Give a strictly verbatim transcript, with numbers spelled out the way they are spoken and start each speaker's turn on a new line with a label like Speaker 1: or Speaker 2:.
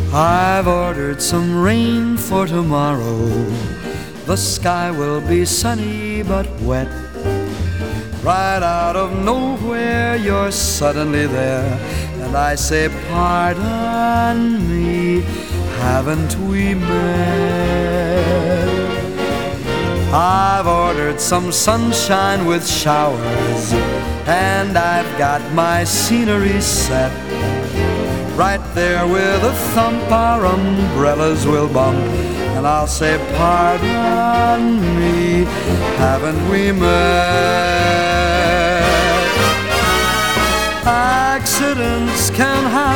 Speaker 1: I've ordered some rain for tomorrow. The sky will be sunny but wet. Right out of nowhere you're suddenly there, and I say, pardon me, haven't we met? I've ordered some sunshine with showers, and I've got my scenery set. Right there with a thump our umbrellas will bump, and I'll say, pardon me, haven't we met? Accidents can happen.